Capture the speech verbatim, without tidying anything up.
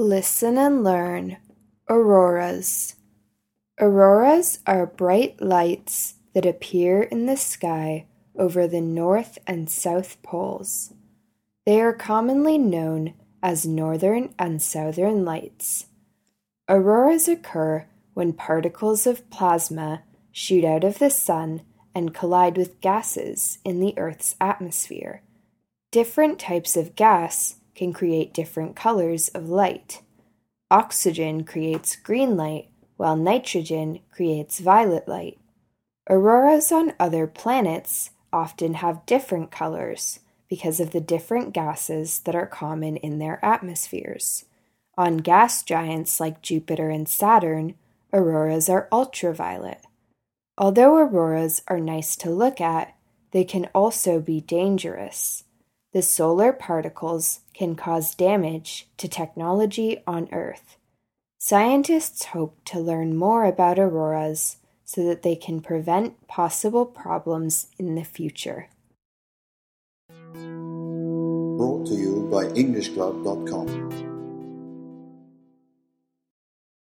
Listen and learn. Auroras. Auroras are bright lights that appear in the sky over the North and South Poles. They are commonly known as northern and southern lights. Auroras occur when particles of plasma shoot out of the sun and collide with gases in the Earth's atmosphere. Different types of gas can create different colors of light. Oxygen creates green light, while nitrogen creates violet light. Auroras on other planets often have different colors because of the different gases that are common in their atmospheres. On gas giants like Jupiter and Saturn, auroras are ultraviolet. Although auroras are nice to look at, they can also be dangerous. The solar particles can cause damage to technology on Earth. Scientists hope to learn more about auroras so that they can prevent possible problems in the future. Brought to you by English Club dot com.